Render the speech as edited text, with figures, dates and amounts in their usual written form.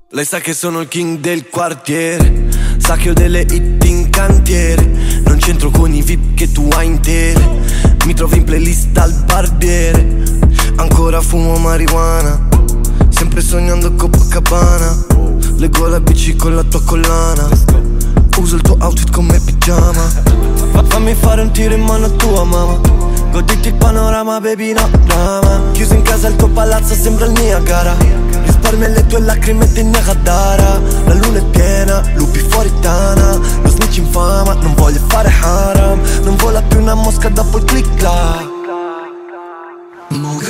Lei sa che sono il king del quartiere, sa che ho delle hit in cantiere. Non c'entro con i VIP che tu hai intere. Mi trovi in playlist al barbiere. Ancora fumo marijuana, sempre sognando Copacabana. Leggo la bici con la tua collana, uso il tuo outfit come pigiama. Fammi fare un tiro in mano a tua mamma, goditi il panorama, baby, no drama. Chiuso in casa il tuo palazzo, sembra il Niagara. Risparmi le tue lacrime di Nagadara. La luna è piena, lupi fuori tana. Lo snitch infama, non voglio fare haram. Non vola più una mosca dopo il click clack.